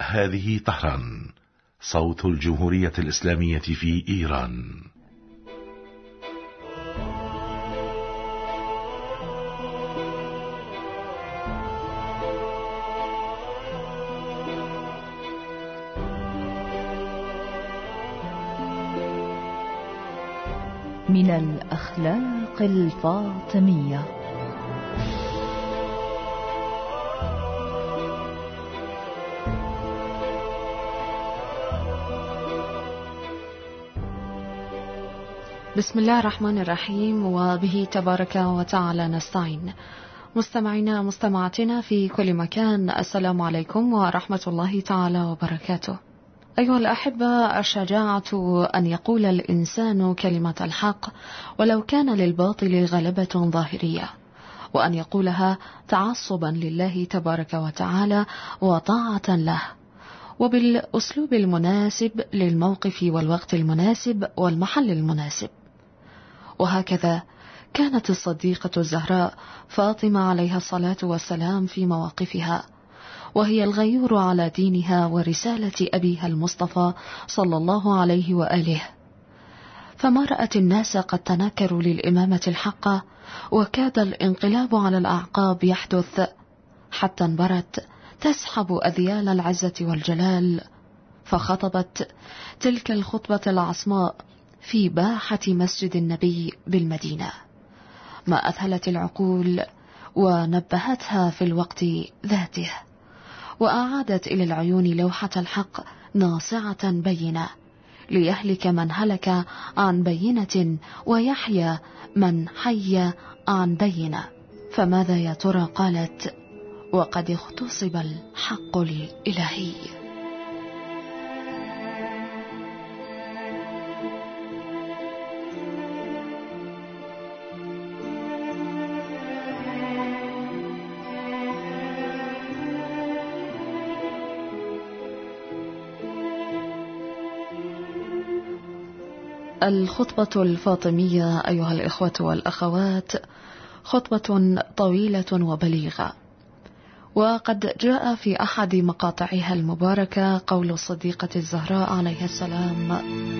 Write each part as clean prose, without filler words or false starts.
هذه طهران، صوت الجمهورية الإسلامية في إيران. من الأخلاق الفاطمية. بسم الله الرحمن الرحيم، وبه تبارك وتعالى نستعين. مستمعينا مستمعاتنا في كل مكان، السلام عليكم ورحمة الله تعالى وبركاته. أيها الأحبة، الشجاعة أن يقول الإنسان كلمة الحق ولو كان للباطل غلبة ظاهرية، وأن يقولها تعصبا لله تبارك وتعالى وطاعة له، وبالأسلوب المناسب للموقف والوقت المناسب والمحل المناسب. وهكذا كانت الصديقة الزهراء فاطمة عليها الصلاة والسلام في مواقفها، وهي الغيور على دينها ورسالة أبيها المصطفى صلى الله عليه وآله. فما رأت الناس قد تناكروا للإمامة الحقة، وكاد الانقلاب على الأعقاب يحدث، حتى انبرت تسحب أذيال العزة والجلال، فخطبت تلك الخطبة العصماء في باحة مسجد النبي بالمدينة، ما أذهلت العقول ونبهتها في الوقت ذاته، وأعادت إلى العيون لوحة الحق ناصعة بينة، ليهلك من هلك عن بينة ويحيى من حي عن بينة. فماذا يا ترى قالت وقد اغتصب الحق الإلهي؟ الخطبة الفاطمية أيها الإخوة والأخوات خطبة طويلة وبليغة، وقد جاء في أحد مقاطعها المباركة قول الصديقة الزهراء عليها السلام: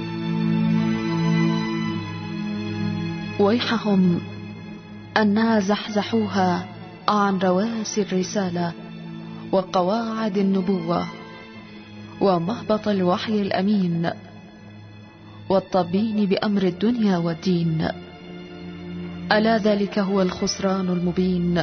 ويحهم أنها زحزحوها عن رواسي الرسالة وقواعد النبوة ومهبط الوحي الأمين والطبين بأمر الدنيا والدين، ألا ذلك هو الخسران المبين.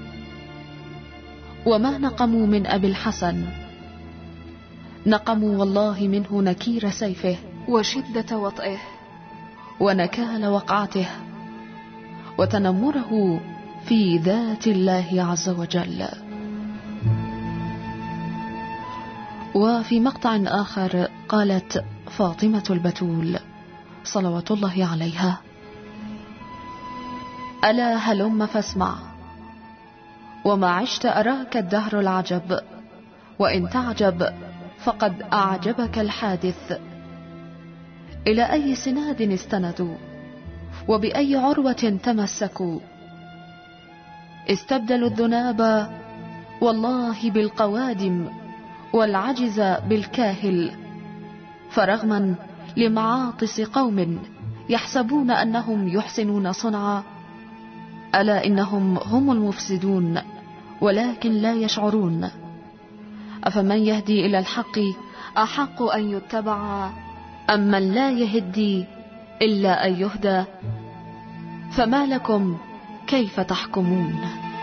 وما نقموا من أبي الحسن، نقموا والله منه نكير سيفه وشدة وطئه ونكال وقعته وتنمره في ذات الله عز وجل. وفي مقطع آخر قالت فاطمة البتول صلوات الله عليها: ألا هلم فاسمع، وما عشت أراك الدهر العجب، وإن تعجب فقد أعجبك الحادث. إلى أي سناد استندوا وبأي عروة تمسكوا، استبدلوا الذناب والله بالقوادم والعجز بالكاهل. فرغما لمعاطس قوم يحسبون أنهم يحسنون صنعا، ألا إنهم هم المفسدون ولكن لا يشعرون. أفمن يهدي إلى الحق أحق أن يتبع أم من لا يهدي إلا أن يهدى؟ فما لكم كيف تحكمون؟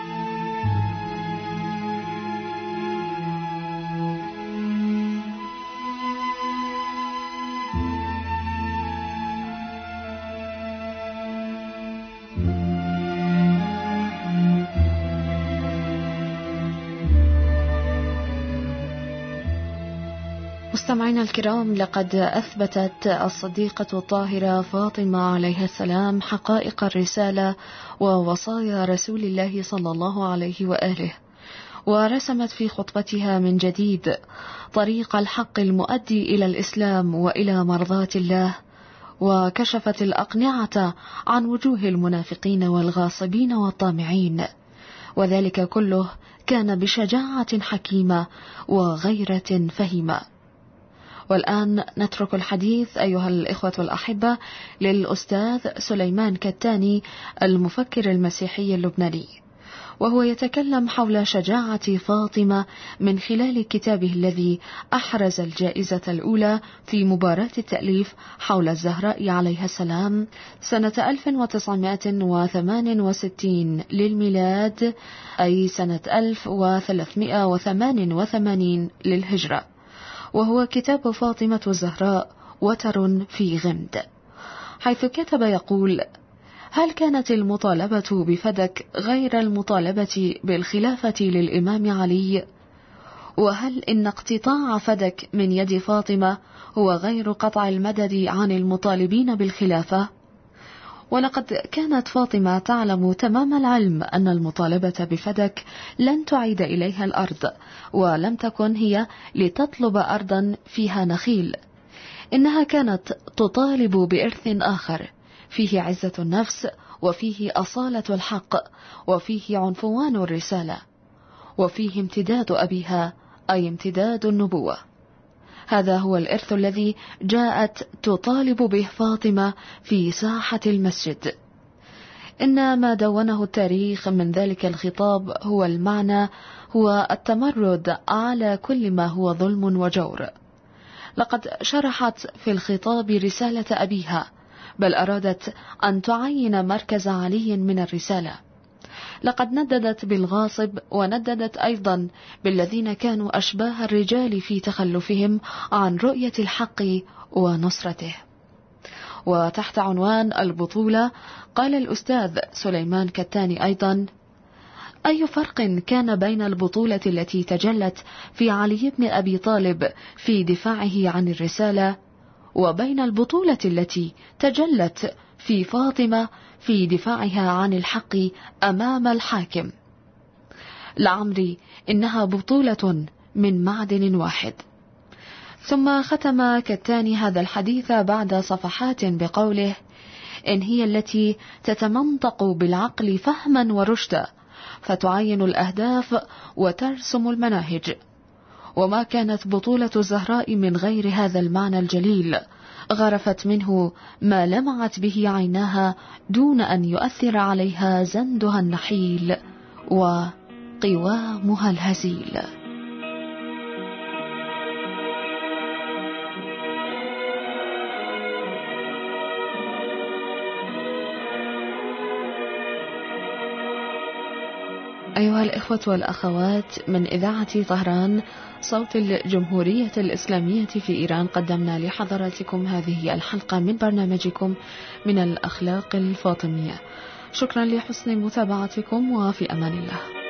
مستمعينا الكرام، لقد أثبتت الصديقة الطاهرة فاطمة عليها السلام حقائق الرسالة ووصايا رسول الله صلى الله عليه وآله، ورسمت في خطبتها من جديد طريق الحق المؤدي إلى الإسلام وإلى مرضاة الله، وكشفت الأقنعة عن وجوه المنافقين والغاصبين والطامعين، وذلك كله كان بشجاعة حكيمة وغيرة فهيمة. والآن نترك الحديث أيها الإخوة الأحبة للأستاذ سليمان كتاني المفكر المسيحي اللبناني، وهو يتكلم حول شجاعة فاطمة من خلال كتابه الذي أحرز الجائزة الأولى في مباراة التأليف حول الزهراء عليها السلام سنة 1968 للميلاد، أي سنة 1388 للهجرة، وهو كتاب فاطمة الزهراء وتر في غمد، حيث كتب يقول: هل كانت المطالبة بفدك غير المطالبة بالخلافة للإمام علي؟ وهل إن اقتطاع فدك من يد فاطمة هو غير قطع المدد عن المطالبين بالخلافة؟ ولقد كانت فاطمة تعلم تمام العلم أن المطالبة بفدك لن تعيد إليها الأرض، ولم تكن هي لتطلب أرضا فيها نخيل، إنها كانت تطالب بإرث آخر فيه عزة النفس، وفيه أصالة الحق، وفيه عنفوان الرسالة، وفيه امتداد أبيها، أي امتداد النبوة. هذا هو الإرث الذي جاءت تطالب به فاطمة في ساحة المسجد. إن ما دونه التاريخ من ذلك الخطاب هو المعنى، هو التمرد على كل ما هو ظلم وجور. لقد شرحت في الخطاب رسالة أبيها، بل أرادت أن تعين مركز علي من الرسالة. لقد نددت بالغاصب، ونددت أيضا بالذين كانوا أشباه الرجال في تخلفهم عن رؤية الحق ونصرته. وتحت عنوان البطولة قال الأستاذ سليمان كتاني أيضا: أي فرق كان بين البطولة التي تجلت في علي بن أبي طالب في دفاعه عن الرسالة، وبين البطولة التي تجلت في فاطمة في دفاعها عن الحق أمام الحاكم؟ لعمري إنها بطولة من معدن واحد. ثم ختم كتاني هذا الحديث بعد صفحات بقوله: إن هي التي تتمنطق بالعقل فهما ورشدا، فتعين الأهداف وترسم المناهج. وما كانت بطولة الزهراء من غير هذا المعنى الجليل، غرفت منه ما لمعت به عيناها دون أن يؤثر عليها زندها النحيل وقوامها الهزيل. أيها الإخوة والأخوات، من إذاعة طهران صوت الجمهورية الإسلامية في إيران، قدمنا لحضراتكم هذه الحلقة من برنامجكم من الأخلاق الفاطمية. شكرا لحسن متابعتكم، وفي أمان الله.